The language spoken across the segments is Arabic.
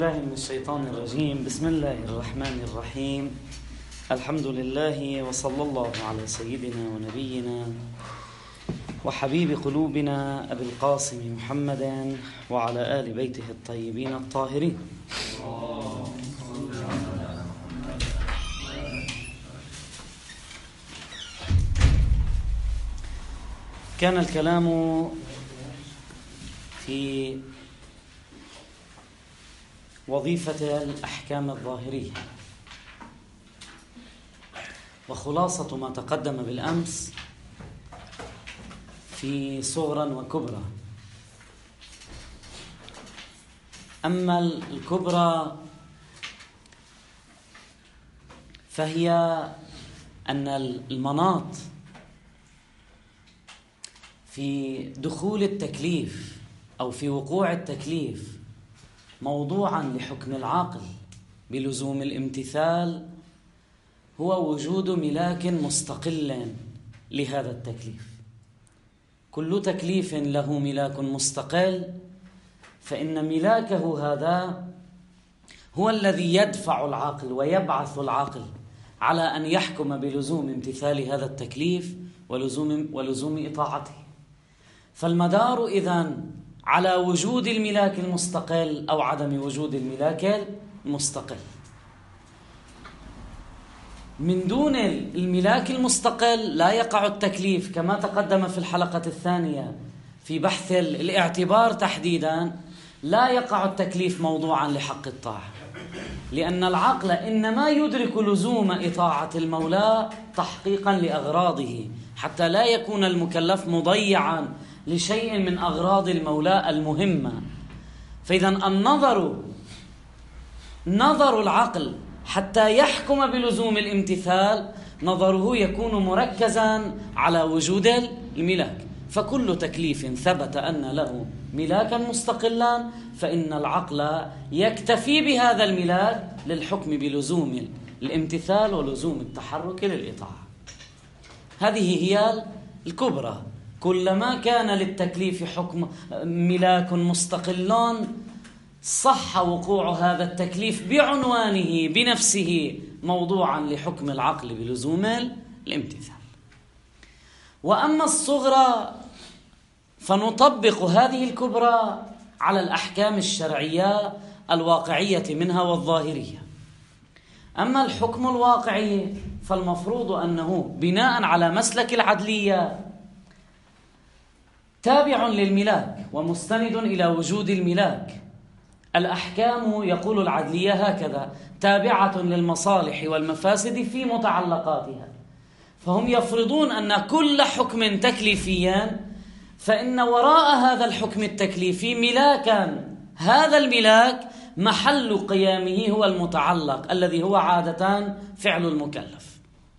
الله من الشيطان الرجيم. بسم الله الرحمن الرحيم. الحمد لله وصلى الله على سيدنا ونبينا وحبيب قلوبنا أبي القاسم محمد وعلى آل بيته الطيبين الطاهرين. كان الكلام في وظيفة الأحكام الظاهرية، وخلاصة ما تقدم بالأمس في صغرا وكبرى. أما الكبرى فهي أن المناط في دخول التكليف أو في وقوع التكليف موضوعا لحكم العاقل بلزوم الامتثال هو وجود ملاك مستقل لهذا التكليف. كل تكليف له ملاك مستقل، فإن ملاكه هذا هو الذي يدفع العاقل ويبعث العاقل على أن يحكم بلزوم امتثال هذا التكليف ولزوم إطاعته. فالمدار إذن على وجود الملاك المستقل أو عدم وجود الملاك المستقل. من دون الملاك المستقل لا يقع التكليف، كما تقدم في الحلقة الثانية في بحث الاعتبار تحديدا. لا يقع التكليف موضوعا لحق الطاعة، لأن العقل إنما يدرك لزوم إطاعة المولى تحقيقا لأغراضه، حتى لا يكون المكلف مضيعا لشيء من أغراض المولى المهمة. فإذا نظر العقل حتى يحكم بلزوم الامتثال، نظره يكون مركزا على وجود الملاك. فكل تكليف ثبت أن له ملاكا مستقلا فإن العقل يكتفي بهذا الملاك للحكم بلزوم الامتثال ولزوم التحرك للإطاعة. هذه هي الكبرى. كلما كان للتكليف حكم ملاك مستقل صح وقوع هذا التكليف بعنوانه بنفسه موضوعا لحكم العقل بلزوم الامتثال. وأما الصغرى فنطبق هذه الكبرى على الأحكام الشرعية الواقعية منها والظاهرية. أما الحكم الواقعي فالمفروض أنه بناء على مسلك العدلية تابع للملاك ومستند إلى وجود الملاك. الأحكام يقول العدلية هكذا: تابعة للمصالح والمفاسد في متعلقاتها. فهم يفرضون أن كل حكم تكليفيا فإن وراء هذا الحكم التكليفي ملاكا، هذا الملاك محل قيامه هو المتعلق الذي هو عادة فعل المكلف.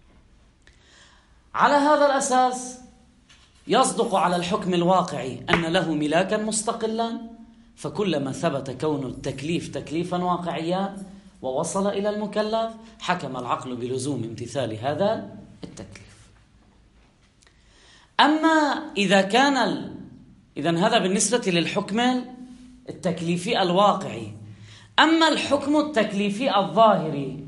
على هذا الأساس يصدق على الحكم الواقعي أن له ملاكا مستقلا، فكلما ثبت كون التكليف تكليفا واقعيا ووصل إلى المكلف حكم العقل بلزوم امتثال هذا التكليف. أما إذن هذا بالنسبة للحكم التكليفي الواقعي. أما الحكم التكليفي الظاهري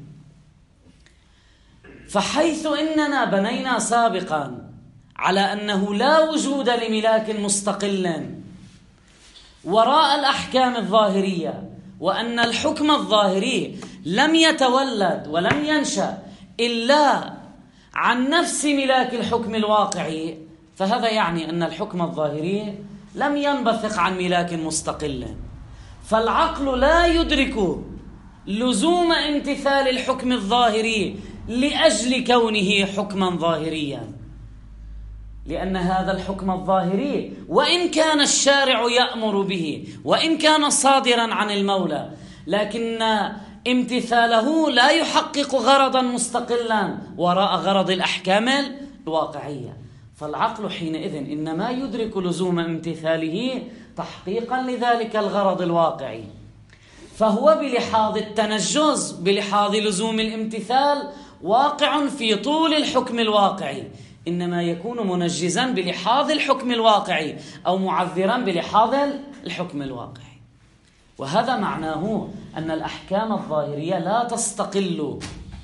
فحيث إننا بنينا سابقا على أنه لا وجود لملاك مستقل وراء الأحكام الظاهرية، وأن الحكم الظاهري لم يتولد ولم ينشأ إلا عن نفس ملاك الحكم الواقعي، فهذا يعني أن الحكم الظاهري لم ينبثق عن ملاك مستقل. فالعقل لا يدرك لزوم امتثال الحكم الظاهري لأجل كونه حكما ظاهريا، لأن هذا الحكم الظاهري وإن كان الشارع يأمر به وإن كان صادرا عن المولى، لكن امتثاله لا يحقق غرضا مستقلا وراء غرض الأحكام الواقعية. فالعقل حينئذ إنما يدرك لزوم امتثاله تحقيقا لذلك الغرض الواقعي، فهو بلحاظ التنجز بلحاظ لزوم الامتثال واقع في طول الحكم الواقعي، إنما يكون منجزا بلحاظ الحكم الواقعي أو معذرا بلحاظ الحكم الواقعي. وهذا معناه أن الأحكام الظاهرية لا تستقل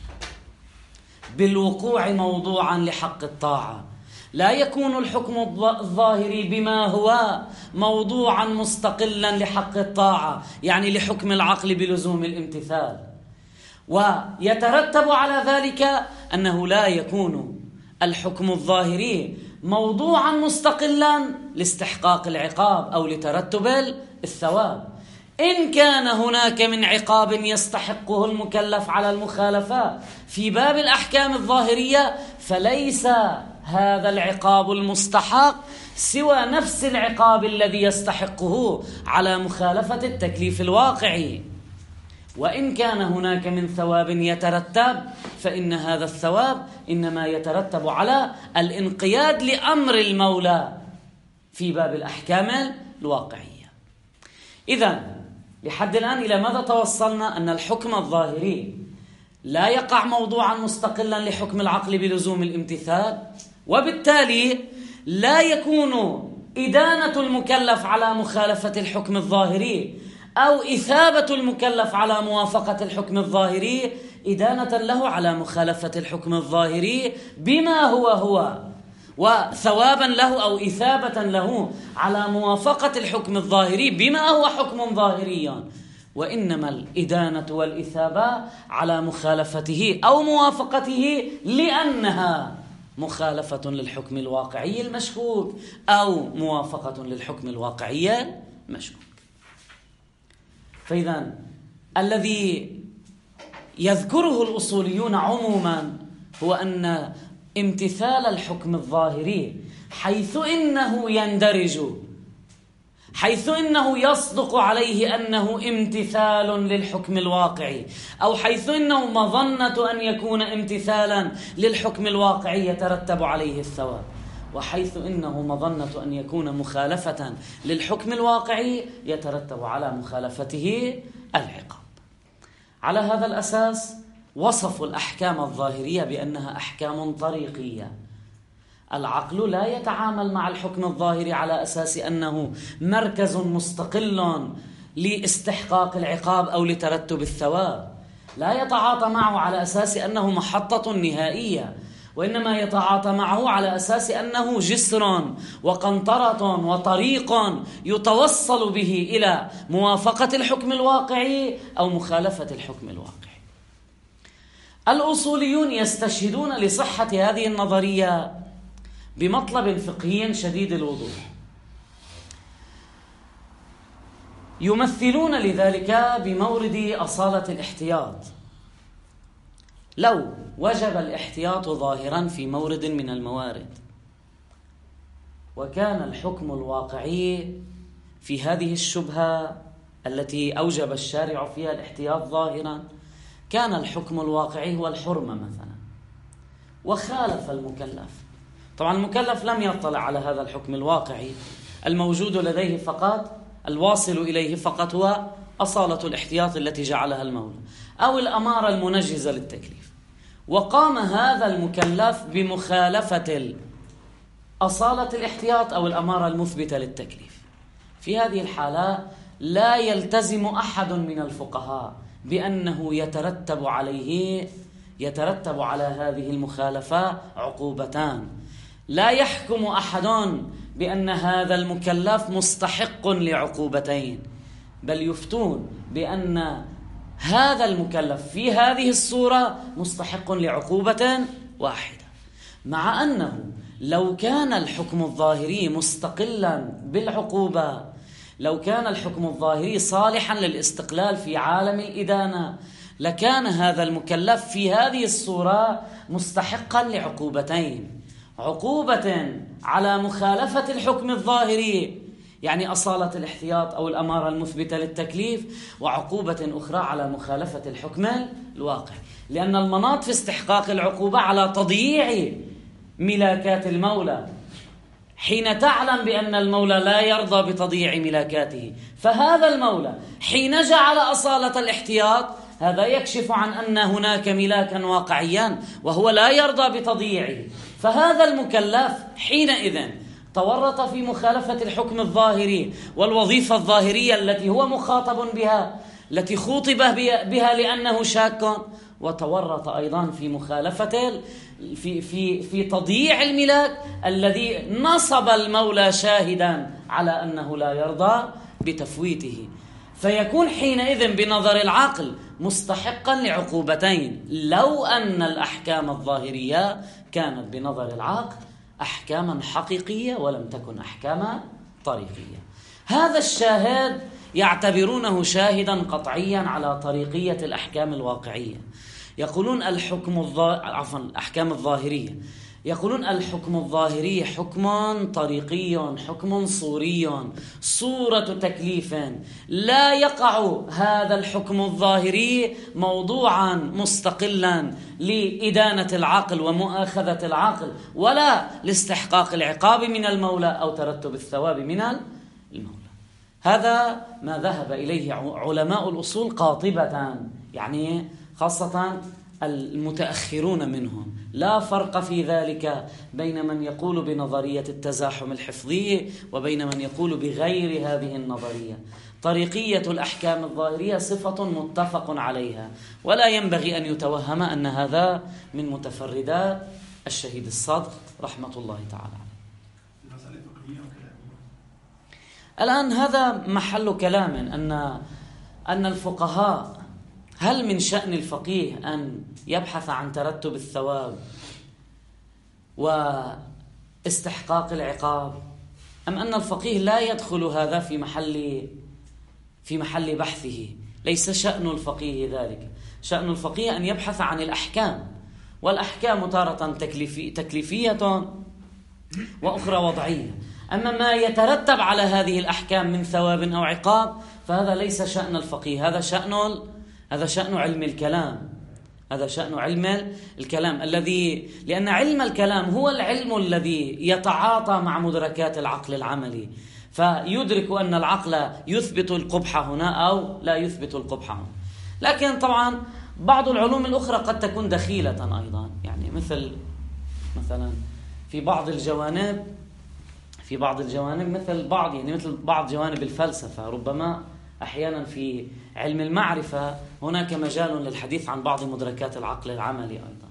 بالوقوع موضوعا لحق الطاعة. لا يكون الحكم الظاهري بما هو موضوعا مستقلا لحق الطاعة، يعني لحكم العقل بلزوم الامتثال، ويترتب على ذلك أنه لا يكون الحكم الظاهري موضوعا مستقلا لاستحقاق العقاب أو لترتب الثواب. إن كان هناك من عقاب يستحقه المكلف على المخالفة في باب الأحكام الظاهرية، فليس هذا العقاب المستحق سوى نفس العقاب الذي يستحقه على مخالفة التكليف الواقعي. وإن كان هناك من ثواب يترتب، فإن هذا الثواب إنما يترتب على الانقياد لأمر المولى في باب الأحكام الواقعية. إذن لحد الآن إلى ماذا توصلنا؟ أن الحكم الظاهري لا يقع موضوعا مستقلا لحكم العقل بلزوم الامتثال، وبالتالي لا يكون إدانة المكلف على مخالفة الحكم الظاهري أو إثابة المكلف على موافقة الحكم الظاهري إدانة له على مخالفة الحكم الظاهري بما هو وثوابا له أو إثابة له على موافقة الحكم الظاهري بما هو حكم ظاهري، وإنما الإدانة والإثابة على مخالفته أو موافقته لأنها مخالفة للحكم الواقعي المشكوك أو موافقة للحكم الواقعي المشكوك. فإذا الذي يذكره الأصوليون عموما هو أن امتثال الحكم الظاهري حيث إنه يندرج، حيث إنه يصدق عليه أنه امتثال للحكم الواقعي، أو حيث إنه مظنة أن يكون امتثالا للحكم الواقعي يترتب عليه الثواب، وحيث إنه مظنة أن يكون مخالفة للحكم الواقعي يترتب على مخالفته العقاب. على هذا الأساس وصفوا الأحكام الظاهرية بأنها أحكام طريقية. العقل لا يتعامل مع الحكم الظاهري على أساس أنه مركز مستقل لاستحقاق العقاب أو لترتب الثواب، لا يتعاطى معه على أساس أنه محطة نهائية، وإنما يتعاطى معه على أساس أنه جسر وقنطرة وطريق يتوصل به إلى موافقة الحكم الواقعي أو مخالفة الحكم الواقعي. الأصوليون يستشهدون لصحة هذه النظرية بمطلب فقهي شديد الوضوح، يمثلون لذلك بمورد أصالة الاحتياط. لو وجب الاحتياط ظاهرا في مورد من الموارد وكان الحكم الواقعي في هذه الشبهة التي أوجب الشارع فيها الاحتياط ظاهرا، كان الحكم الواقعي هو الحرمة مثلا، وخالف المكلف. طبعا المكلف لم يطلع على هذا الحكم الواقعي، الموجود لديه فقط، الواصل إليه فقط هو أصالة الاحتياط التي جعلها المولى أو الأمارة المنجزة للتكليف، وقام هذا المكلف بمخالفة أصالة الاحتياط أو الأمارة المثبتة للتكليف. في هذه الحالة لا يلتزم أحد من الفقهاء بأنه يترتب على هذه المخالفة عقوبتان. لا يحكم أحد بأن هذا المكلف مستحق لعقوبتين، بل يفتون بأن هذا المكلف في هذه الصورة مستحق لعقوبة واحدة، مع أنه لو كان الحكم الظاهري مستقلا بالعقوبة، لو كان الحكم الظاهري صالحا للاستقلال في عالم الإدانة، لكان هذا المكلف في هذه الصورة مستحقا لعقوبتين: عقوبة على مخالفة الحكم الظاهري يعني أصالة الاحتياط أو الأمارة المثبتة للتكليف، وعقوبة أخرى على مخالفة الحكم الواقع، لأن المناط في استحقاق العقوبة على تضييع ملاكات المولى. حين تعلم بأن المولى لا يرضى بتضييع ملاكاته، فهذا المولى حين جعل أصالة الاحتياط هذا يكشف عن أن هناك ملاكا واقعيا وهو لا يرضى بتضييعه، فهذا المكلف حينئذ تورط في مخالفة الحكم الظاهري والوظيفة الظاهرية التي هو مخاطب بها، التي خوطب بها لأنه شاك، وتورط أيضا في مخالفة في تضييع الملاك الذي نصب المولى شاهدا على أنه لا يرضى بتفويته. فيكون حينئذ بنظر العقل مستحقا لعقوبتين، لو أن الأحكام الظاهرية كانت بنظر العقل أحكاما حقيقية ولم تكن أحكاما طريقية. هذا الشاهد يعتبرونه شاهدا قطعيا على طريقية الأحكام الواقعية. يقولون الأحكام الظاهرية، يقولون الحكم الظاهري حكم طريقي، حكم صوري، صورة تكليف. لا يقع هذا الحكم الظاهري موضوعا مستقلا لإدانة العقل ومؤاخذة العقل، ولا لاستحقاق العقاب من المولى أو ترتب الثواب من المولى. هذا ما ذهب إليه علماء الأصول قاطبة، يعني خاصة المتأخرون منهم. لا فرق في ذلك بين من يقول بنظرية التزاحم الحفظي وبين من يقول بغير هذه النظرية. طريقية الأحكام الظاهرية صفة متفق عليها، ولا ينبغي أن يتوهم أن هذا من متفردات الشهيد الصادق رحمة الله تعالى. الآن هذا محل كلام، أن الفقهاء، هل من شأن الفقيه أن يبحث عن ترتب الثواب واستحقاق العقاب، أم أن الفقيه لا يدخل هذا في محل بحثه؟ ليس شأن الفقيه ذلك. شأن الفقيه أن يبحث عن الأحكام، والأحكام تارة تكليفية وأخرى وضعية. أما ما يترتب على هذه الأحكام من ثواب أو عقاب فهذا ليس شأن الفقيه، هذا شأن علم الكلام. هذا شأن علم الكلام لأن علم الكلام هو العلم الذي يتعاطى مع مدركات العقل العملي، فيدرك أن العقل يثبت القبح هنا أو لا يثبت القبح هنا. لكن طبعا بعض العلوم الأخرى قد تكون دخيلة أيضا، يعني مثلا في بعض الجوانب مثل بعض جوانب الفلسفة، ربما أحيانا في علم المعرفة هناك مجال للحديث عن بعض مدركات العقل العملي أيضا.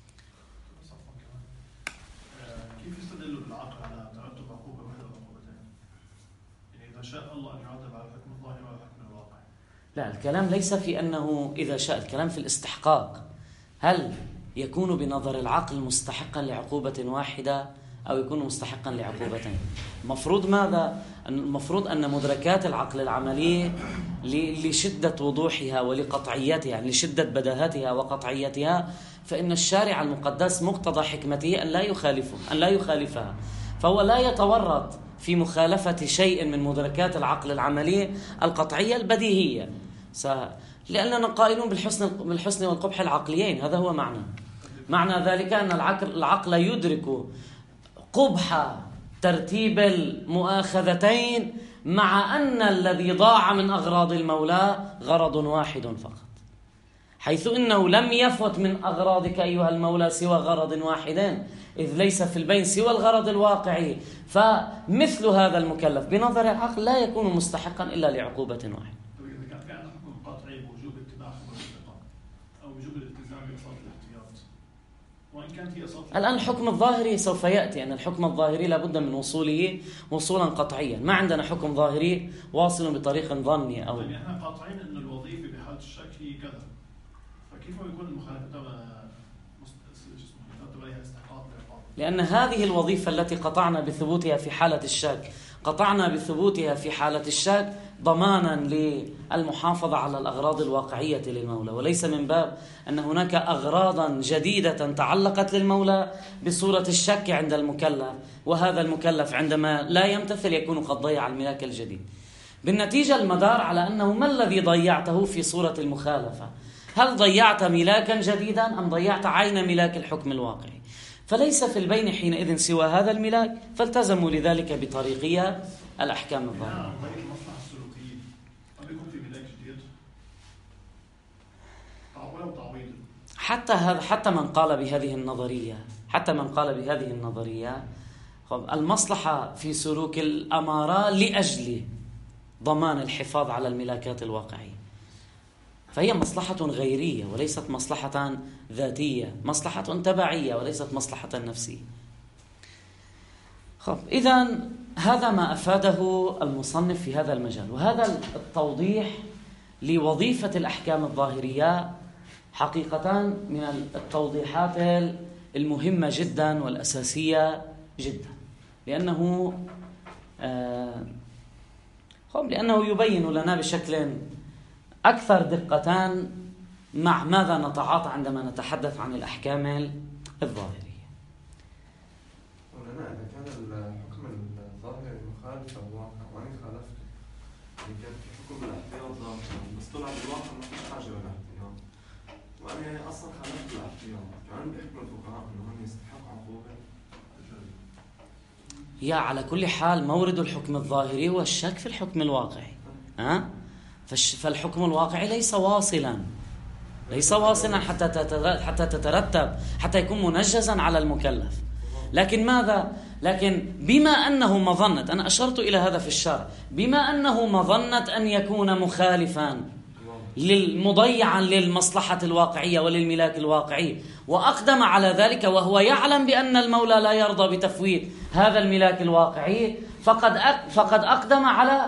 كيف يستدل بالعقل على ترتب عقوبة واحدة أو عقوبتين؟ يعني إذا شاء الله أن يعاقب على الحكم الظاهري وعلى الحكم الواقعي. لا، الكلام ليس في أنه إذا شاء، الكلام في الاستحقاق. هل يكون بنظر العقل مستحقا لعقوبة واحدة أو يكون مستحقا لعقوبتين؟ المفروض ماذا؟ المفروض أن مدركات العقل العملي لشدة وضوحها ولقطعيتها، يعني لشدة بداهتها وقطعيتها، فإن الشارع المقدس مقتضى حكمته أن لا يخالفها، فهو لا يتورط في مخالفة شيء من مدركات العقل العملي القطعية البديهية، لأننا قائلون بالحسن والقبح العقليين. هذا هو معنى ذلك أن العقل يدرك قبح ترتيب المؤاخذتين، مع أن الذي ضاع من أغراض المولى غرض واحد فقط، حيث إنه لم يفوت من أغراضك أيها المولى سوى غرض واحد، إذ ليس في البين سوى الغرض الواقعي. فمثل هذا المكلف بنظر العقل لا يكون مستحقا إلا لعقوبة واحدة. إذا كان حكم قطعي بوجوب اتباع خبر الثقة أو وجوب الالتزام بأصالة الاحتياط، وإن كانت هي أصالة الآن الحكم الظاهري سوف يأتي، أن الحكم الظاهري لابد من وصوله وصولا قطعيا. ما عندنا حكم ظاهري واصل بطريق ظني أو يعني احنا قاطعين أن الوظيفة بحالة الشك هي كذا، فكيف يكون المخالفة عليها استحقاق العقاب؟ لأن هذه الوظيفة التي قطعنا بثبوتها في حالة الشك، قطعنا بثبوتها في حالة الشك ضمانا للمحافظة على الأغراض الواقعية للمولى، وليس من باب أن هناك أغراضا جديدة تعلقت للمولى بصورة الشك عند المكلف، وهذا المكلف عندما لا يمتثل يكون قد ضيع الملاك الجديد. بالنتيجة المدار على أنه ما الذي ضيعته في صورة المخالفة؟ هل ضيعت ملاكا جديدا أم ضيعت عين ملاك الحكم الواقعي؟ فليس في البين حينئذ سوى هذا الملاك، فالتزموا لذلك بطريقية الأحكام الظاهرة. حتى من قال بهذه النظرية المصلحة في سلوك الأمارة لأجل ضمان الحفاظ على الملاكات الواقعية، فهي مصلحة غيرية وليست مصلحة ذاتية، مصلحة تبعية وليست مصلحة نفسية. إذن هذا ما أفاده المصنف في هذا المجال، وهذا التوضيح لوظيفة الأحكام الظاهرية حقيقة من التوضيحات المهمة جدا والأساسية جدا، لأنه يبين لنا بشكل أكثر دقة مع ماذا نتعاطى عندما نتحدث عن الأحكام الظاهرية. ولنا إذا كان الحكم الظاهري مخالف للواقع وأنا خالفته، يعني كان في حكم الاحتياط ظاهر بس طلع بالواقع ما فيش حاجة للاحتياط، وأنا يعني أصلا خالفت الاحتياط، كمان بيحكموا الفقهاء إنهم يستحقوا عقوبة. هي على كل حال مورد الحكم الظاهري هو الشك في الحكم الواقعي. فالحكم الواقعي ليس واصلا حتى تترتب، حتى يكون منجزا على المكلف. لكن ماذا؟ لكن بما أنه مظنة، أنا أشرت إلى هذا في الشرع، بما أنه مظنة أن يكون مخالفا مضيعا للمصلحة الواقعية وللملاك الواقعي، وأقدم على ذلك وهو يعلم بأن المولى لا يرضى بتفويت هذا الملاك الواقعي، فقد أقدم على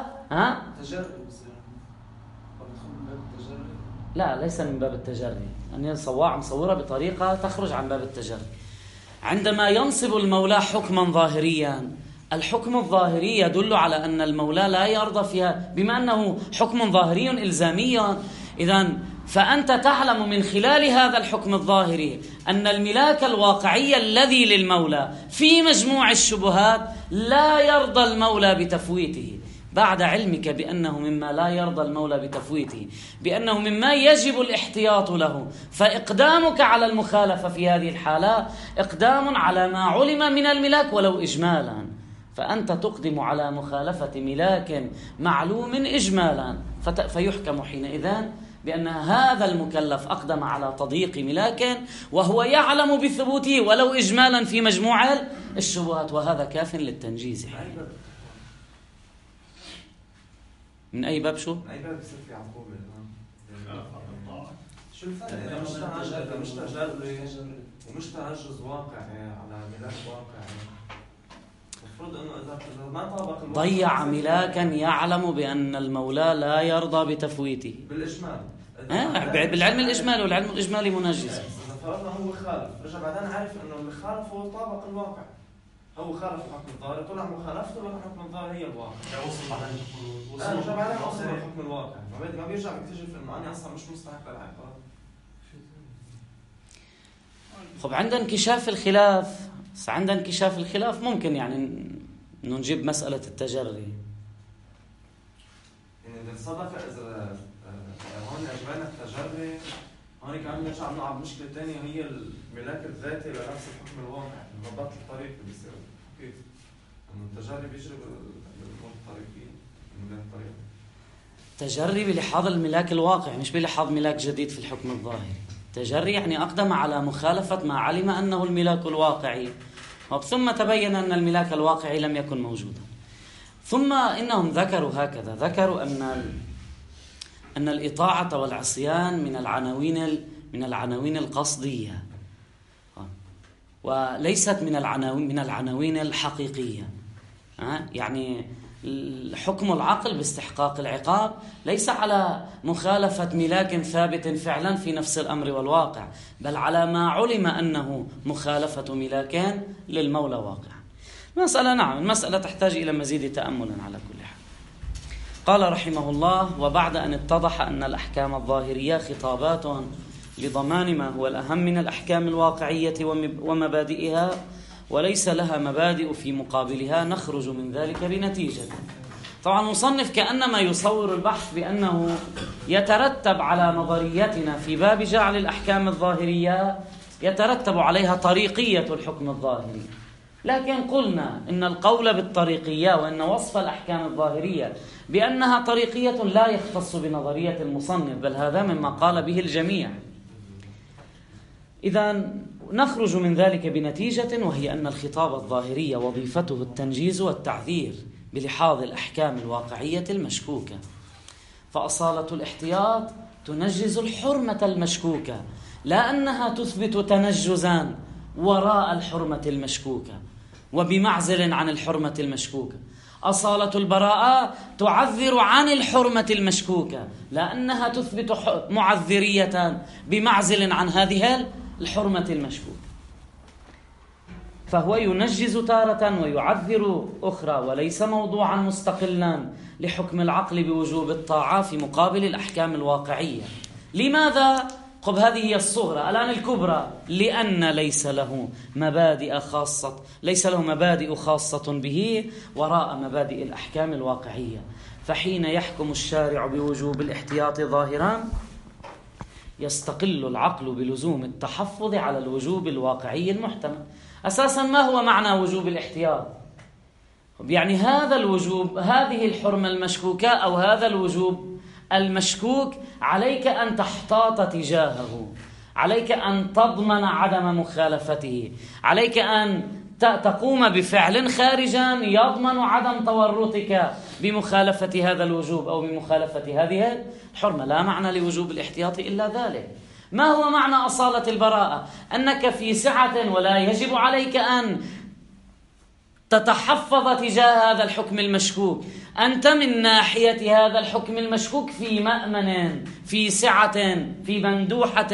لا، ليس من باب التجري، أن صواع مصورة بطريقة تخرج عن باب التجري. عندما ينصب المولى حكما ظاهريا، الحكم الظاهري يدل على أن المولى لا يرضى فيها، بما أنه حكم ظاهري إلزامي، إذن فأنت تعلم من خلال هذا الحكم الظاهري أن الملاك الواقعي الذي للمولى في مجموع الشبهات لا يرضى المولى بتفويته، بعد علمك بأنه مما لا يرضى المولى بتفويته، بأنه مما يجب الاحتياط له، فإقدامك على المخالفة في هذه الحالة إقدام على ما علم من الملاك ولو إجمالا، فأنت تقدم على مخالفة ملاك معلوم إجمالا، فيحكم حينئذ بأن هذا المكلف أقدم على تضييق ملاك وهو يعلم بثبوته ولو إجمالا في مجموع الشبهات، وهذا كاف للتنجيز. من أي باب شو؟ من أي باب يصير في عقوبة؟ شو الفرق؟ إذا مش تجري ومش تعجز واقعي على ملاك واقعي، المفروض إنه إذا ما طابق ضيع ملاكا يعلم بأن المولى لا يرضى بتفويته بالإجمال. بالعلم الإجمالي، والعلم الإجمالي منجز. إذا فرضنا هو خالف، رجع بعدين عارف إنه اللي خالف هو طابق الواقع، هو خالف الحكم الظاهري، طلع مخالفته للحكم الظاهري هي الواقع. رجع بعدين وصل للحكم الواقع، ما بيرجع بيكتشف إنه أنا أصلا مش مستحق للعقاب. عند انكشاف الخلاف ممكن يعني إنه نجيب مسألة التجري. يعني إذا صدق إذا هون أجمعنا التجري، هون كمان نرجع نلعب مشكلة تانية، هي الملاك الذاتي لنفس الحكم الواقع، ضبط الطريق بيصير كيف؟ إنه التجري بيجري بالأمور الطريقية، الملاك الطريق. تجري بلحاظ الملاك الواقع مش بلحاظ ملاك جديد في الحكم الظاهري. تجري يعني أقدم على مخالفة ما علم أنه الملاك الواقعي، ثم تبين أن الملاك الواقعي لم يكن موجودا. ثم إنهم ذكروا أن الإطاعة والعصيان من العناوين القصدية، وليست من العناوين الحقيقية. يعني حكم العقل باستحقاق العقاب ليس على مخالفة ملاك ثابت فعلا في نفس الأمر والواقع، بل على ما علم أنه مخالفة ملاك للمولى واقع. المسألة تحتاج إلى مزيد تأمل على كل حال. قال رحمه الله: وبعد أن اتضح أن الأحكام الظاهرية خطابات لضمان ما هو الأهم من الأحكام الواقعية ومبادئها، وليس لها مبادئ في مقابلها، نخرج من ذلك بنتيجة. طبعا المصنف كأنما يصور البحث بأنه يترتب على نظريتنا في باب جعل الأحكام الظاهرية يترتب عليها طريقية الحكم الظاهري، لكن قلنا إن القول بالطريقية وإن وصف الأحكام الظاهرية بأنها طريقية لا يختص بنظرية المصنف، بل هذا مما قال به الجميع. إذا نخرج من ذلك بنتيجة، وهي أن الخطاب الظاهري وظيفته التنجيز والتعذير بلحاظ الأحكام الواقعية المشكوكة، فأصالة الاحتياط تنجز الحرمة المشكوكة، لا أنها تثبت تنجزا وراء الحرمة المشكوكة وبمعزل عن الحرمة المشكوكة. أصالة البراءة تعذر عن الحرمة المشكوكة، لا أنها تثبت معذرية بمعزل عن هذه الحرمة المشكوكة. فهو ينجز تارة ويعذر أخرى، وليس موضوعا مستقلا لحكم العقل بوجوب الطاعة في مقابل الأحكام الواقعية. لماذا؟ طب هذه هي الصغرى. الآن الكبرى، لأن ليس له مبادئ خاصة به وراء مبادئ الأحكام الواقعية. فحين يحكم الشارع بوجوب الاحتياط ظاهرا يستقل العقل بلزوم التحفظ على الوجوب الواقعي المحتمل. أساسا ما هو معنى وجوب الاحتياط؟ يعني هذا الوجوب، هذه الحرمة المشكوكة أو هذا الوجوب المشكوك، عليك أن تحتاط تجاهه، عليك أن تضمن عدم مخالفته، عليك أن تقوم بفعل خارجا يضمن عدم تورطك بمخالفة هذا الوجوب أو بمخالفة هذه الحرمة. لا معنى لوجوب الاحتياط إلا ذلك. ما هو معنى أصالة البراءة؟ أنك في سعة ولا يجب عليك أن تتحفظ تجاه هذا الحكم المشكوك. أنت من ناحية هذا الحكم المشكوك في مأمن، في سعة، في مندوحة.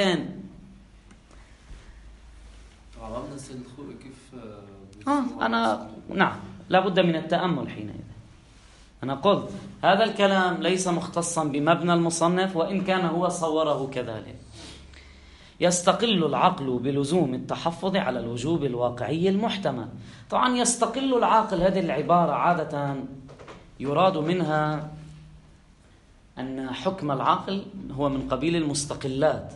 نعم، لا بد من التأمل حينئذ. أنا قلت هذا الكلام ليس مختصا بمبنى المصنف، وإن كان هو صوره كذلك. يستقل العقل بلزوم التحفظ على الوجوب الواقعي المحتمل. طبعا يستقل العاقل، هذه العبارة عادة يراد منها أن حكم العقل هو من قبيل المستقلات.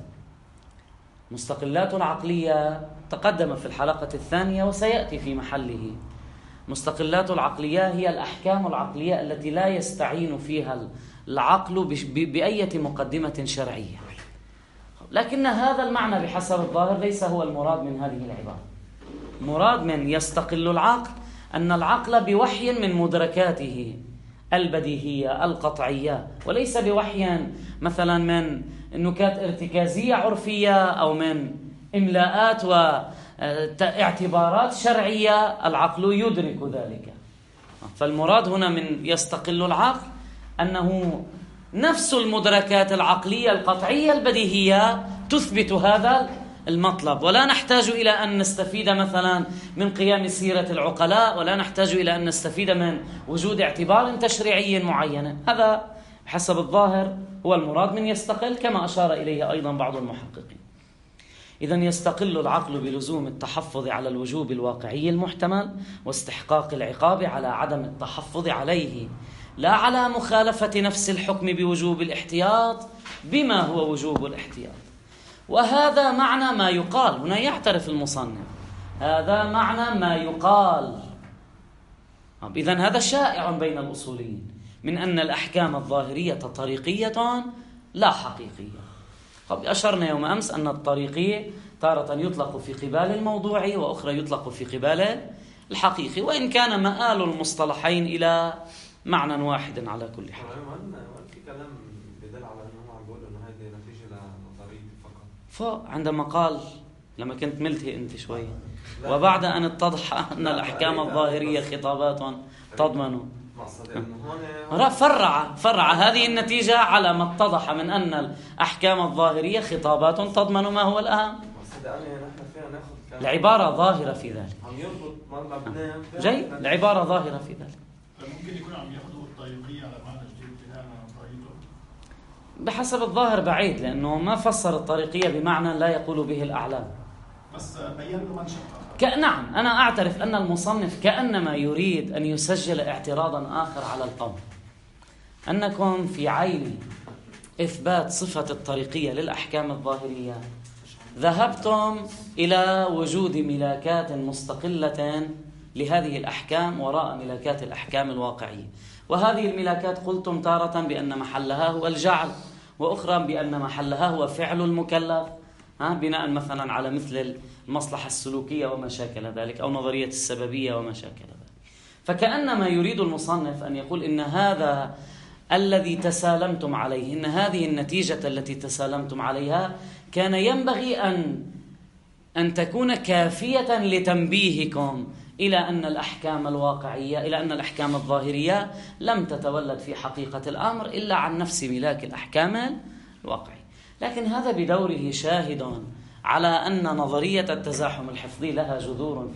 مستقلات العقلية تقدم في الحلقة الثانية وسيأتي في محله. مستقلات العقلية هي الأحكام العقلية التي لا يستعين فيها العقل بأية مقدمة شرعية. لكن هذا المعنى بحسب الظاهر ليس هو المراد من هذه العبارة. مراد من يستقل العقل أن العقل بوحي من مدركاته البديهية القطعية، وليس بوحي مثلا من نكات ارتكازية عرفية أو من إملاءات واعتبارات شرعية. العقل يدرك ذلك. فالمراد هنا من يستقل العقل أنه نفس المدركات العقلية القطعية البديهية تثبت هذا المطلب، ولا نحتاج إلى أن نستفيد مثلا من قيام سيرة العقلاء، ولا نحتاج إلى أن نستفيد من وجود اعتبار تشريعي معين. هذا حسب الظاهر هو المراد من يستقل، كما أشار إليه أيضا بعض المحققين. إذن يستقل العقل بلزوم التحفظ على الوجوب الواقعي المحتمل واستحقاق العقاب على عدم التحفظ عليه، لا على مخالفة نفس الحكم بوجوب الاحتياط بما هو وجوب الاحتياط. وهذا معنى ما يقال هنا، يعترف المصنف هذا معنى ما يقال. إذن هذا شائع بين الأصوليين من أن الأحكام الظاهرية طريقية لا حقيقية. أشرنا يوم أمس أن الطريقي تارة يطلق في قبال الموضوع وأخرى يطلق في قبال الحقيقي، وإن كان مآل المصطلحين إلى معنى واحد على كل حال. في كلام بدل على أنه عم بيقول أنه هذه نتيجة لنظرية فقط. فعندما قال لما كنت ملتهي أنت شوي، وبعد أن اتضح أن الأحكام الظاهرية خطابات تضمن، فرع هذه النتيجة على ما اتضح من أن الأحكام الظاهرية خطابات تضمن ما هو الأهم. العبارة ظاهرة في ذلك. جيد، العبارة ظاهرة في ذلك. ممكن يكون عم ياخذوا الطريقية على معنى جديد بناء على طريقته. بحسب الظاهر بعيد، لأنه ما فسر الطريقية بمعنى لا يقول به الأعلام. بس بيّن له منشأ. نعم، أنا أعترف أن المصنف كأنما يريد أن يسجل اعتراضا آخر على القول، أنكم في عين إثبات صفة الطريقية للأحكام الظاهرية ذهبتم إلى وجود ملاكات مستقلة لهذه الأحكام وراء ملاكات الأحكام الواقعية. وهذه الملاكات قلتم تارة بأن محلها هو الجعل، وأخرى بأن محلها هو فعل المكلف، بناء مثلا على مثل المصلحة السلوكية وما شاكل ذلك، أو نظرية السببية وما شاكل ذلك. فكأنما يريد المصنف أن يقول إن هذا الذي تسالمتم عليه، إن هذه النتيجة التي تسالمتم عليها كان ينبغي أن تكون كافية لتنبيهكم إلى أن الأحكام الواقعية، إلى أن الأحكام الظاهرية لم تتولد في حقيقة الأمر إلا عن نفس ملاك الأحكام الواقعية. لكن هذا بدوره شاهد على أن نظرية التزاحم الحفظي لها جذور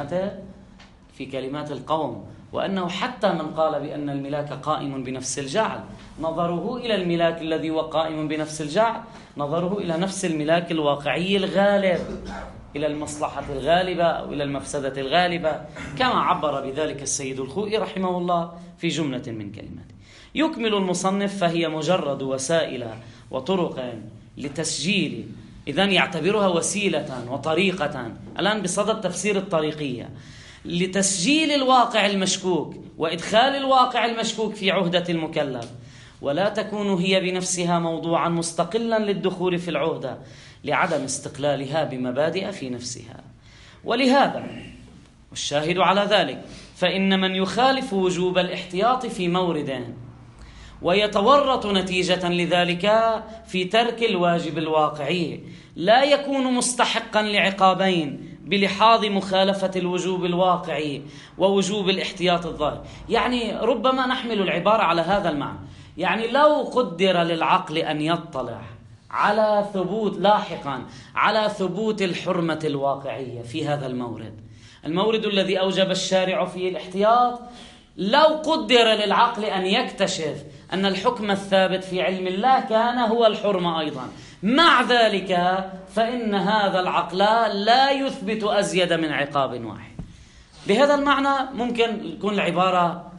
في كلمات القوم، وأنه حتى من قال بأن الملاك قائم بنفس الجعل، نظره إلى الملاك الذي هو قائم بنفس الجعل نظره إلى نفس الملاك الواقعي الغالب، إلى المصلحة الغالبة أو إلى المفسدة الغالبة، كما عبر بذلك السيد الخوئي رحمه الله في جملة من كلماته. يكمل المصنف: فهي مجرد وسائل وطرق لتسجيل، إذن يعتبرها وسيلة وطريقة، الآن بصدد تفسير الطريقية، لتسجيل الواقع المشكوك وإدخال الواقع المشكوك في عهدة المكلف، ولا تكون هي بنفسها موضوعا مستقلا للدخول في العهدة لعدم استقلالها بمبادئ في نفسها. ولهذا والشاهد على ذلك فإن من يخالف وجوب الاحتياط في مورد ويتورط نتيجة لذلك في ترك الواجب الواقعي لا يكون مستحقا لعقابين بلحاظ مخالفة الوجوب الواقعي ووجوب الاحتياط الظاهر. يعني ربما نحمل العبارة على هذا المعنى، يعني لو قدر للعقل أن يطلع على ثبوت لاحقا على ثبوت الحرمة الواقعية في هذا المورد الذي أوجب الشارع فيه الاحتياط، لو قدر للعقل أن يكتشف أن الحكم الثابت في علم الله كان هو الحرمة أيضا، مع ذلك فإن هذا العقل لا يثبت أزيد من عقاب واحد. بهذا المعنى ممكن يكون العبارة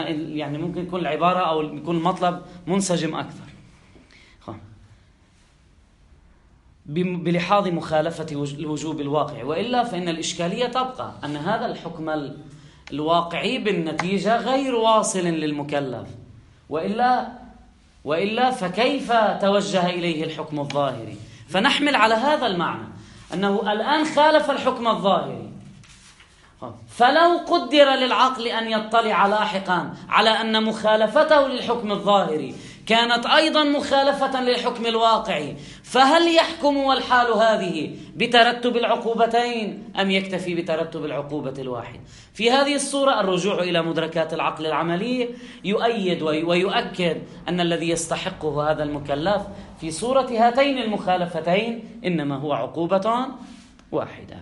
أو يكون المطلب منسجم أكثر بلحاظ مخالفة الوجوب الواقع، وإلا فإن الإشكالية تبقى أن هذا الحكم الواقعي بالنتيجة غير واصل للمكلف، وإلا فكيف توجه إليه الحكم الظاهري؟ فنحمل على هذا المعنى أنه الآن خالف الحكم الظاهري، فلو قدر للعقل أن يطلع لاحقا على أن مخالفته للحكم الظاهري كانت أيضا مخالفة للحكم الواقعي، فهل يحكم والحال هذه بترتب العقوبتين أم يكتفي بترتب العقوبة الواحد؟ في هذه الصورة الرجوع إلى مدركات العقل العملي يؤيد ويؤكد أن الذي يستحقه هذا المكلف في صورة هاتين المخالفتين إنما هو عقوبة واحدة.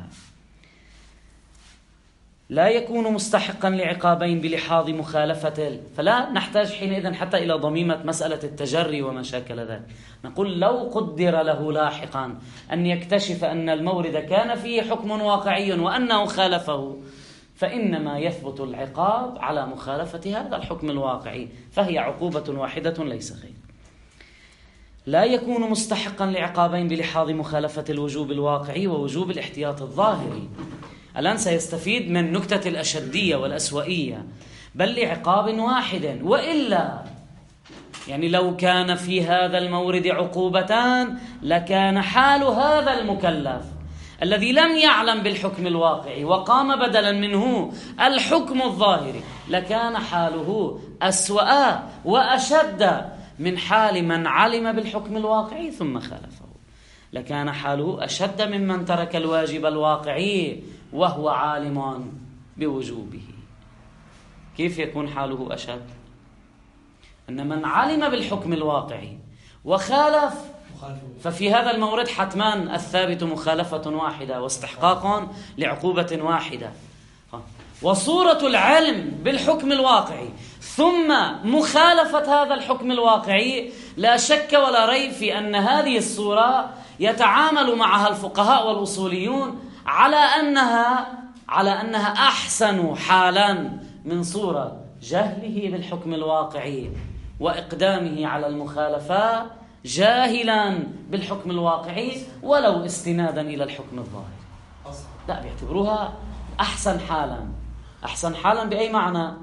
لا يكون مستحقا لعقابين بلحاظ مخالفة، فلا نحتاج حينئذ حتى إلى ضميمة مسألة التجري وما شاكل ذلك. نقول لو قدر له لاحقا أن يكتشف أن المورد كان فيه حكم واقعي وأنه خالفه، فإنما يثبت العقاب على مخالفة هذا الحكم الواقعي، فهي عقوبة واحدة ليس غير. لا يكون مستحقا لعقابين بلحاظ مخالفة الوجوب الواقعي ووجوب الاحتياط الظاهري. الآن سيستفيد من نكتة الأشدية والأسوأية، بل لعقاب واحد، وإلا يعني لو كان في هذا المورد عقوبتان لكان حال هذا المكلف الذي لم يعلم بالحكم الواقعي وقام بدلا منه الحكم الظاهري لكان حاله أسوأ وأشد من حال من علم بالحكم الواقعي ثم خالفه، لكان حاله أشد ممن ترك الواجب الواقعي وهو عالم بوجوبه. كيف يكون حاله أشد؟ أن من علم بالحكم الواقعي وخالف، ففي هذا المورد حتما الثابت مخالفة واحدة واستحقاق لعقوبة واحدة. وصورة العلم بالحكم الواقعي ثم مخالفة هذا الحكم الواقعي لا شك ولا ريب في أن هذه الصورة يتعامل معها الفقهاء والأصوليون على أنها أحسن حالا من صورة جهله بالحكم الواقعي وإقدامه على المخالفة جاهلا بالحكم الواقعي ولو استنادا إلى الحكم الظاهري. لا، بيعتبروها أحسن حالا. أحسن حالا بأي معنى؟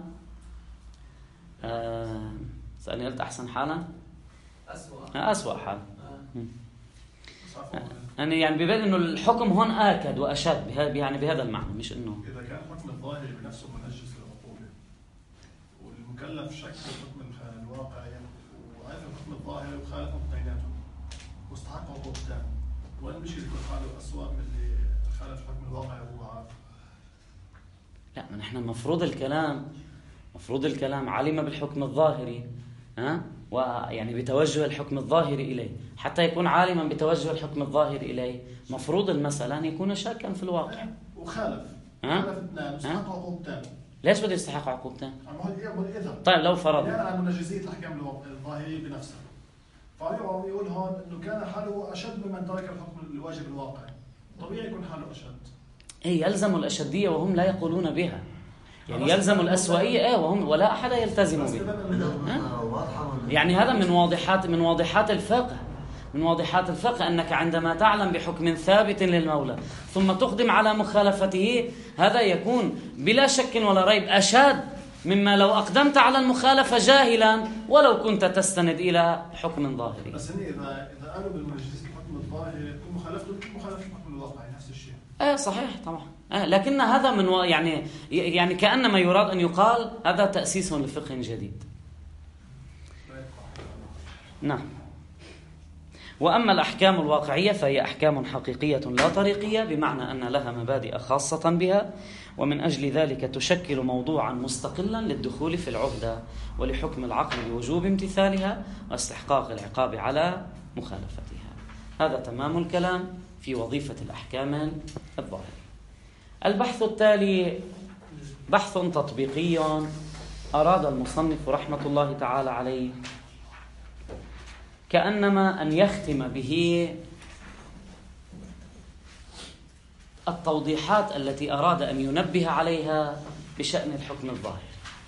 سألني قلت أحسن حالا؟ أسوأ حالا. يعني بيبين انه الحكم هون آكد وأشد يعني بهذا المعنى، مش انه إذا كان الحكم الظاهري بنفسه منجس للعقوبة والمكلف شك في الحكم الواقعي وعارف الحكم الظاهري وخالفه بيناتهم مستحق عقوبتان، وين المشكلة يكون حاله أسوأ من اللي خالف الحكم الواقعي وهو عارف؟ لا، ما نحن مفروض الكلام علم بالحكم الظاهري، ويعني بتوجه الحكم الظاهري إليه، حتى يكون عالما بتوجه الحكم الظاهري إليه مفروض المسألة أن يكون شاكا في الواقع. وخالف اثنان مستحق عقوبتان. ليش بده يستحق عقوبتان؟ إذا طيب لو فرضنا يعني على منجزية الأحكام الظاهرية بنفسها، فيقول هون إنه كان حاله أشد ممن ترك الحكم الواجب الواقعي، طبيعي يكون حاله أشد. يلزم الأشدية وهم لا يقولون بها، يعني يلزم الأسوأية وهم ولا أحد يلتزم بها. يعني هذا من واضحات الفقه، من واضحات الفقه أنك عندما تعلم بحكم ثابت للمولى ثم تقدم على مخالفته، هذا يكون بلا شك ولا ريب أشد مما لو أقدمت على المخالفة جاهلا ولو كنت تستند إلى حكم ظاهري. بس إذا قالوا بالمجلس الحكم الظاهري تكون مخالفة الحكم الواقعي نفس الشيء. صحيح طبعا. لكن هذا من يعني كأنما يراد أن يقال هذا تأسيس لفقه جديد. نعم. وأما الأحكام الواقعية فهي أحكام حقيقية لا طريقية، بمعنى أن لها مبادئ خاصة بها، ومن أجل ذلك تشكل موضوعا مستقلا للدخول في العهدة ولحكم العقل بوجوب امتثالها واستحقاق العقاب على مخالفتها. هذا تمام الكلام في وظيفة الأحكام الظاهرة. البحث التالي بحث تطبيقي أراد المصنف رحمة الله تعالى عليه كأنما أن يختم به التوضيحات التي أراد أن ينبه عليها بشأن الحكم الظاهر.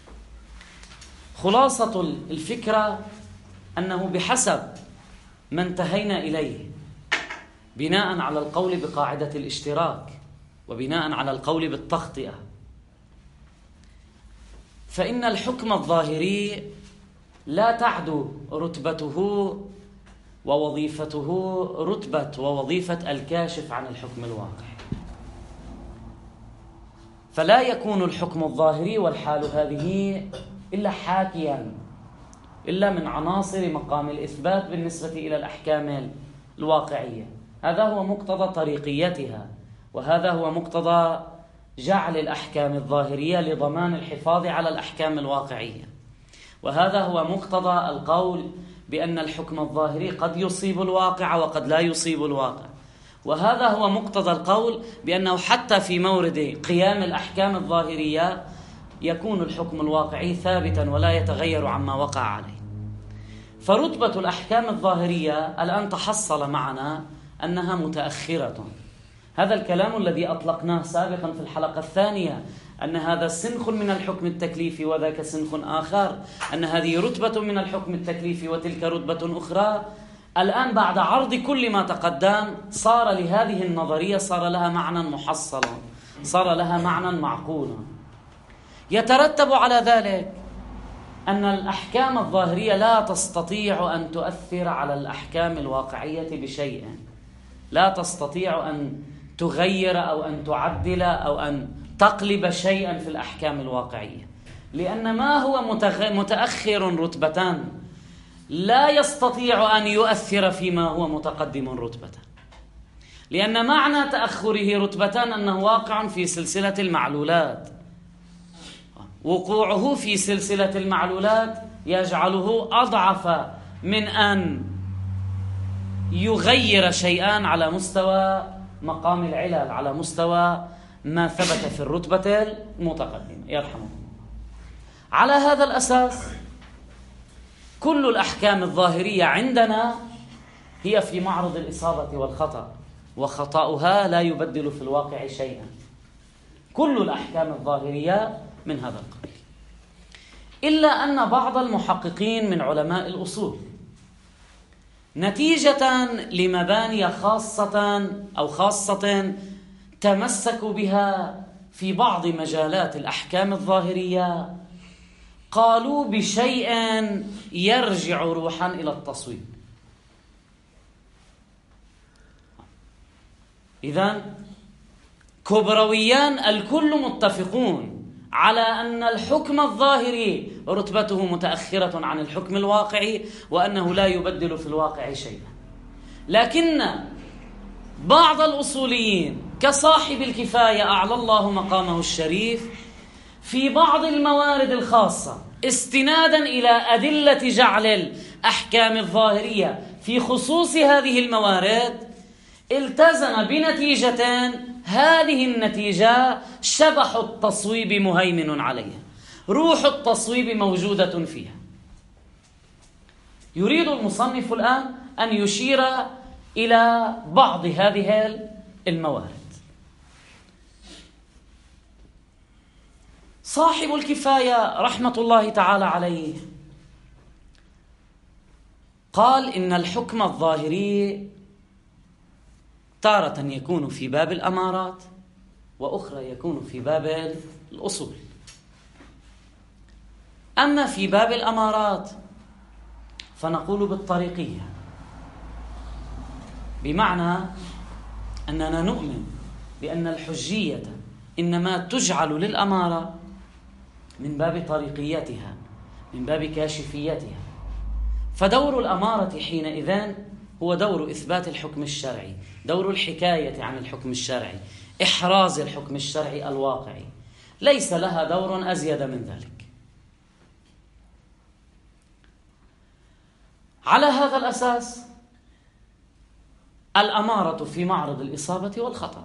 خلاصة الفكرة أنه بحسب ما انتهينا إليه بناء على القول بقاعدة الاشتراك وبناء على القول بالتخطئة، فإن الحكم الظاهري لا تعدو رتبته ووظيفته رتبة ووظيفة الكاشف عن الحكم الواقعي، فلا يكون الحكم الظاهري والحال هذه إلا حاكيا إلا من عناصر مقام الإثبات بالنسبة إلى الأحكام الواقعية. هذا هو مقتضى طريقيتها، وهذا هو مقتضى جعل الأحكام الظاهرية لضمان الحفاظ على الأحكام الواقعية، وهذا هو مقتضى القول بأن الحكم الظاهري قد يصيب الواقع وقد لا يصيب الواقع، وهذا هو مقتضى القول بأنه حتى في مورد قيام الأحكام الظاهرية يكون الحكم الواقعي ثابتا ولا يتغير عما وقع عليه. فرتبة الأحكام الظاهرية الآن تحصل معنا أنها متأخرة. هذا الكلام الذي أطلقناه سابقا في الحلقة الثانية أن هذا سنخ من الحكم التكليفي وذاك سنخ آخر، أن هذه رتبة من الحكم التكليفي وتلك رتبة أخرى، الآن بعد عرض كل ما تقدم صار لهذه النظرية صار لها معنى محصلا، صار لها معنى معقولا. يترتب على ذلك أن الأحكام الظاهرية لا تستطيع أن تؤثر على الأحكام الواقعية بشيء، لا تستطيع أن تغير أو أن تعدل أو أن تقلب شيئا في الأحكام الواقعية، لأن ما هو متأخر رتبتان لا يستطيع أن يؤثر فيما هو متقدم رتبة، لأن معنى تأخره رتبتان أنه واقع في سلسلة المعلولات. وقوعه في سلسلة المعلولات يجعله أضعف من أن يغير شيئان على مستوى مقام العلل، على مستوى ما ثبت في الرتبة المتقدمة يرحمه. على هذا الأساس كل الأحكام الظاهرية عندنا هي في معرض الإصابة والخطأ، وخطأها لا يبدل في الواقع شيئا. كل الأحكام الظاهرية من هذا القبيل، إلا أن بعض المحققين من علماء الأصول نتيجة لمباني خاصة تمسكوا بها في بعض مجالات الأحكام الظاهرية قالوا بشيء يرجع روحا إلى التصويب. إذن كبرويان الكل متفقون على أن الحكم الظاهري رتبته متأخرة عن الحكم الواقعي، وأنه لا يبدل في الواقع شيئا. لكن بعض الأصوليين كصاحب الكفاية أعلى الله مقامه الشريف في بعض الموارد الخاصة استنادا إلى أدلة جعل الأحكام الظاهرية في خصوص هذه الموارد التزم بنتيجتان. هذه النتيجة شبح التصويب مهيمن عليها، روح التصويب موجودة فيها. يريد المصنف الآن أن يشير إلى بعض هذه الموارد. صاحب الكفاية رحمة الله تعالى عليه قال إن الحكم الظاهري تارة يكون في باب الأمارات، وأخرى يكون في باب الأصول. أما في باب الأمارات فنقول بالطريقية، بمعنى أننا نؤمن بأن الحجية إنما تجعل للأمارة من باب طريقيتها، من باب كاشفيتها. فدور الأمارة حينئذ هو دور إثبات الحكم الشرعي، دور الحكاية عن الحكم الشرعي، إحراز الحكم الشرعي الواقعي، ليس لها دور أزيد من ذلك. على هذا الأساس الأمارة في معرض الإصابة والخطأ.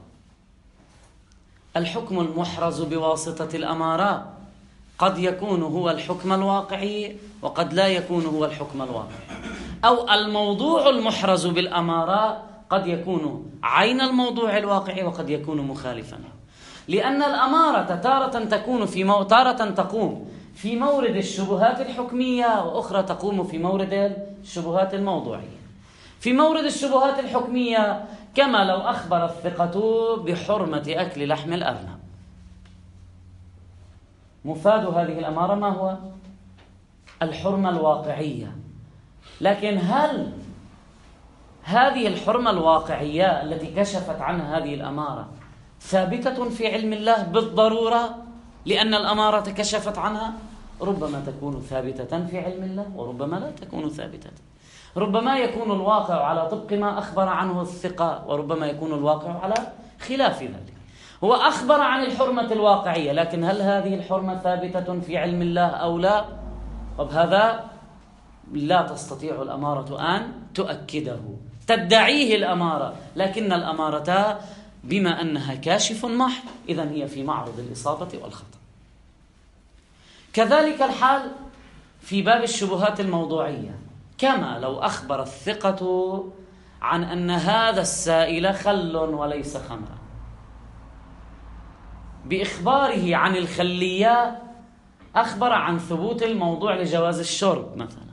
الحكم المحرز بواسطة الأمارة قد يكون هو الحكم الواقعي، وقد لا يكون هو الحكم الواقعي، أو الموضوع المحرز بالأمارة قد يكون عين الموضوع الواقعي وقد يكون مخالفا، لأن الأمارة تارة تقوم في مورد الشبهات الحكمية، وأخرى تقوم في مورد الشبهات الموضوعية. في مورد الشبهات الحكمية كما لو أخبر الثقة بحرمة أكل لحم الأرنب، مفاد هذه الأمارة ما هو؟ الحرمة الواقعية. لكن هل هذه الحرمة الواقعية التي كشفت عنها هذه الأمارة ثابتة في علم الله بالضرورة لأن الأمارة كشفت عنها؟ ربما تكون ثابتة في علم الله وربما لا تكون ثابتة. ربما يكون الواقع على طبق ما أخبر عنه الثقة، وربما يكون الواقع على خلاف ذلك. هو أخبر عن الحرمة الواقعية، لكن هل هذه الحرمة ثابتة في علم الله أو لا؟ طب هذا لا تستطيع الأمارة أن تؤكده، تدعيه الأمارة، لكن الأمارة بما أنها كاشف محض إذن هي في معرض الإصابة والخطأ. كذلك الحال في باب الشبهات الموضوعية، كما لو أخبر الثقة عن أن هذا السائل خل وليس خمرا، بإخباره عن الخلية أخبر عن ثبوت الموضوع لجواز الشرب مثلا،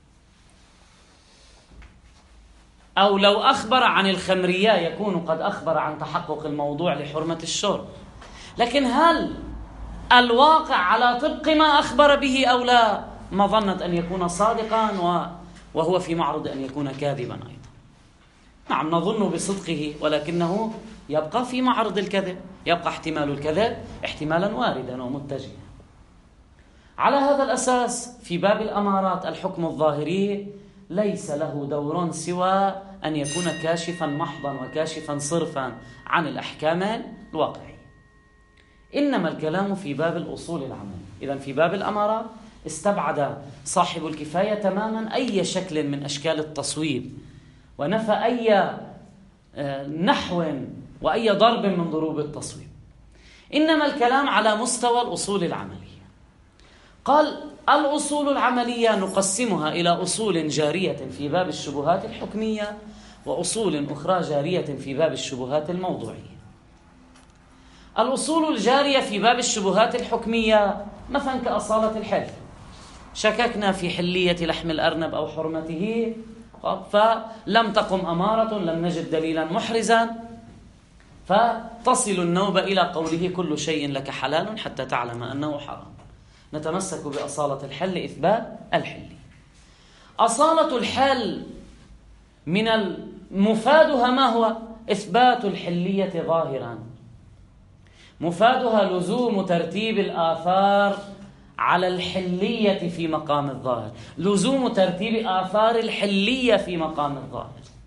أو لو أخبر عن الخمرية يكون قد أخبر عن تحقق الموضوع لحرمة الشرب. لكن هل الواقع على طبق ما أخبر به أو لا؟ مظنة أن يكون صادقا وهو في معرض أن يكون كاذبا أيضا. نعم نظن بصدقه، ولكنه يبقى في معرض الكذب، يبقى احتمال الكذب احتمالا واردا ومتجها. على هذا الأساس في باب الأمارات الحكم الظاهري ليس له دور سوى أن يكون كاشفا محضا وكاشفا صرفا عن الأحكام الواقعية. إنما الكلام في باب الأصول العمل. إذن في باب الأمارات استبعد صاحب الكفاية تماما أي شكل من أشكال التصويب، ونفى أي نحو وأي ضرب من ضروب التصويب. إنما الكلام على مستوى الأصول العملية. قال الأصول العملية نقسمها إلى أصول جارية في باب الشبهات الحكمية، وأصول أخرى جارية في باب الشبهات الموضوعية. الأصول الجارية في باب الشبهات الحكمية مثلا كأصالة الحل، شككنا في حلية لحم الأرنب أو حرمته، فلم تقم أمارة، لم نجد دليلا محرزا، فتصل النوبة إلى قوله كل شيء لك حلال حتى تعلم أنه حرام. نتمسك بأصالة الحل إثبات الحل. أصالة الحل من مفادها ما هو؟ إثبات الحلية ظاهرا، مفادها لزوم ترتيب الآثار على الحلية في مقام الظاهر، لزوم ترتيب آثار الحلية في مقام الظاهر.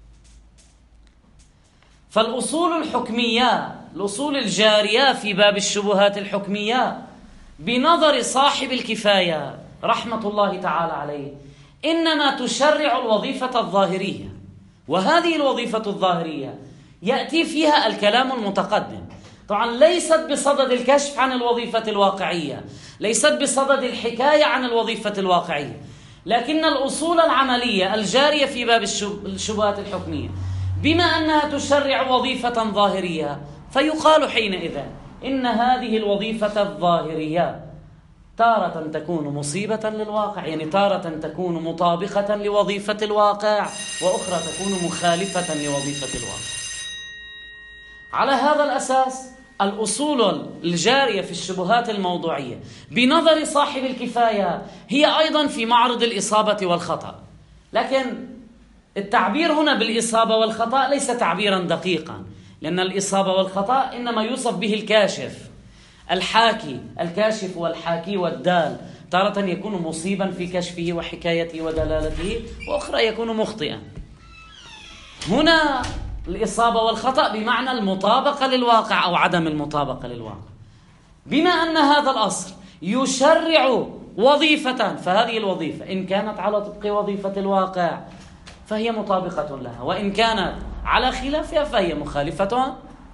فالأصول الحكمية، الأصول الجارية في باب الشبهات الحكمية بنظر صاحب الكفاية رحمة الله تعالى عليه إنما تشرع الوظيفة الظاهرية، وهذه الوظيفة الظاهرية يأتي فيها الكلام المتقدم، طبعا ليست بصدد الكشف عن الوظيفة الواقعية، ليست بصدد الحكاية عن الوظيفة الواقعية، لكن الأصول العملية الجارية في باب الشبهات الحكمية بما أنها تشرع وظيفة ظاهرية، فيقال حينئذ إن هذه الوظيفة الظاهرية تارة تكون مصيبة للواقع، يعني تارة تكون مطابقة لوظيفة الواقع، وأخرى تكون مخالفة لوظيفة الواقع. على هذا الأساس الأصول الجارية في الشبهات الموضوعية بنظر صاحب الكفاية هي أيضا في معرض الإصابة والخطأ، لكن التعبير هنا بالإصابة والخطأ ليس تعبيرا دقيقا، لأن الإصابة والخطأ إنما يوصف به الكاشف الحاكي، الكاشف والحاكي والدال، تارة يكون مصيبا في كشفه وحكايته ودلالته، وأخرى يكون مخطئا. هنا الإصابة والخطأ بمعنى المطابقة للواقع أو عدم المطابقة للواقع. بما أن هذا الأصل يشرع وظيفة، فهذه الوظيفة إن كانت على طبق وظيفة الواقع فهي مطابقة لها، وإن كانت على خلافها فهي مخالفة.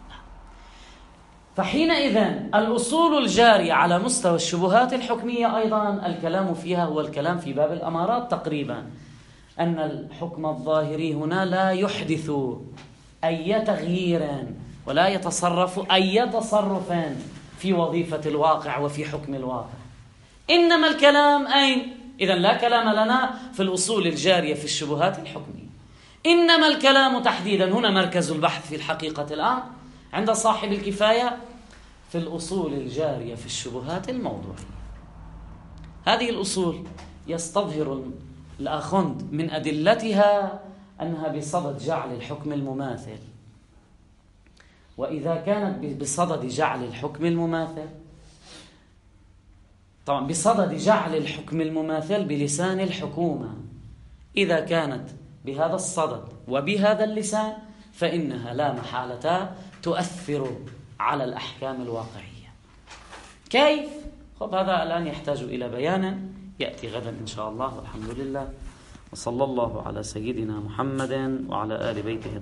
فحينئذ الأصول الجارية على مستوى الشبهات الحكمية أيضا الكلام فيها هو الكلام في باب الأمارات تقريبا، أن الحكم الظاهري هنا لا يحدث أي تغيير ولا يتصرف أي تصرف في وظيفة الواقع وفي حكم الواقع، إنما الكلام أين؟ إذن لا كلام لنا في الأصول الجارية في الشبهات الحكمية، إنما الكلام تحديدا هنا مركز البحث في الحقيقة الآن عند صاحب الكفاية في الأصول الجارية في الشبهات الموضوعية. هذه الأصول يستظهر الآخوند من أدلتها أنها بصدد جعل الحكم المماثل، وإذا كانت بصدد جعل الحكم المماثل، طبعا بصدد جعل الحكم المماثل بلسان الحكومة، إذا كانت بهذا الصدد وبهذا اللسان فإنها لا محالة تؤثر على الأحكام الواقعية. كيف؟ هذا الآن يحتاج إلى بيان يأتي غدا إن شاء الله، والحمد لله، وصلى الله على سيدنا محمد وعلى آل بيته.